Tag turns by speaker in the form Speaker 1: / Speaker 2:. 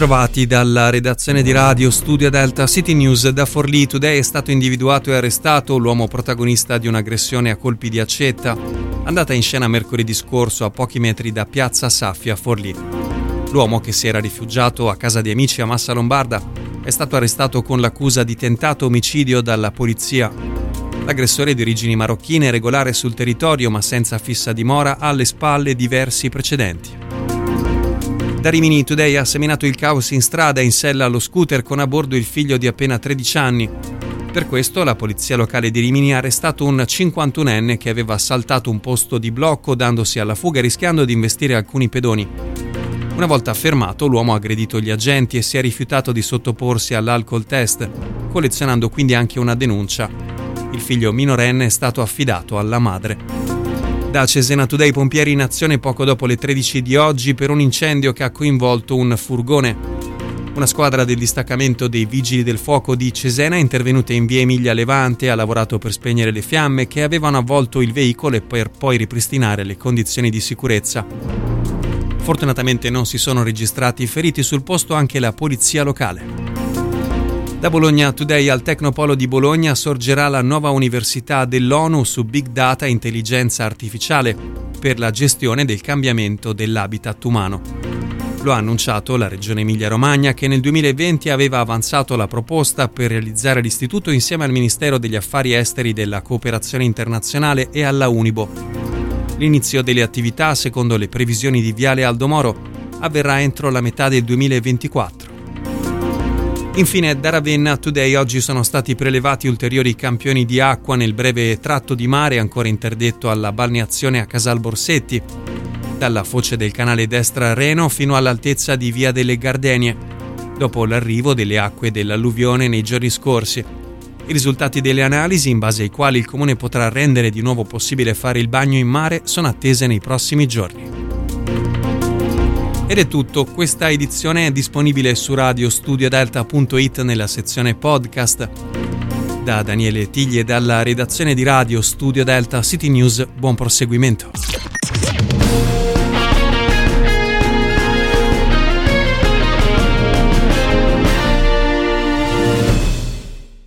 Speaker 1: Bentrovati dalla redazione di Radio Studio Delta City News. Da Forlì Today è stato individuato e arrestato l'uomo protagonista di un'aggressione a colpi di accetta andata in scena mercoledì scorso a pochi metri da Piazza Saffi a Forlì. L'uomo, che si era rifugiato a casa di amici a Massa Lombarda, è stato arrestato con l'accusa di tentato omicidio dalla polizia. L'aggressore, di origini marocchine, regolare sul territorio ma senza fissa dimora, ha alle spalle diversi precedenti. Da Rimini Today ha seminato il caos in strada in sella allo scooter con a bordo il figlio di appena 13 anni. Per questo la polizia locale di Rimini ha arrestato un 51enne che aveva saltato un posto di blocco dandosi alla fuga rischiando di investire alcuni pedoni. Una volta fermato, l'uomo ha aggredito gli agenti e si è rifiutato di sottoporsi all'alcol test, collezionando quindi anche una denuncia. Il figlio minorenne è stato affidato alla madre. Da Cesena Today, pompieri in azione poco dopo le 13 di oggi per un incendio che ha coinvolto un furgone. Una squadra del distaccamento dei Vigili del Fuoco di Cesena è intervenuta in via Emilia Levante e ha lavorato per spegnere le fiamme che avevano avvolto il veicolo e per poi ripristinare le condizioni di sicurezza. Fortunatamente non si sono registrati feriti, sul posto anche la polizia locale. Da Bologna Today, al Tecnopolo di Bologna sorgerà la nuova università dell'ONU su Big Data e Intelligenza Artificiale per la gestione del cambiamento dell'habitat umano. Lo ha annunciato la Regione Emilia-Romagna, che nel 2020 aveva avanzato la proposta per realizzare l'istituto insieme al Ministero degli Affari Esteri e della Cooperazione Internazionale e alla Unibo. L'inizio delle attività, secondo le previsioni di Viale Aldo Moro, avverrà entro la metà del 2024. Infine, da Ravenna Today, oggi sono stati prelevati ulteriori campioni di acqua nel breve tratto di mare ancora interdetto alla balneazione a Casal Borsetti, dalla foce del canale Destra Reno fino all'altezza di Via delle Gardenie, dopo l'arrivo delle acque dell'alluvione nei giorni scorsi. I risultati delle analisi, in base ai quali il comune potrà rendere di nuovo possibile fare il bagno in mare, sono attese nei prossimi giorni. Ed è tutto, questa edizione è disponibile su radiostudiodelta.it nella sezione podcast. Da Daniele Tigli e dalla redazione di Radio Studio Delta City News, buon proseguimento.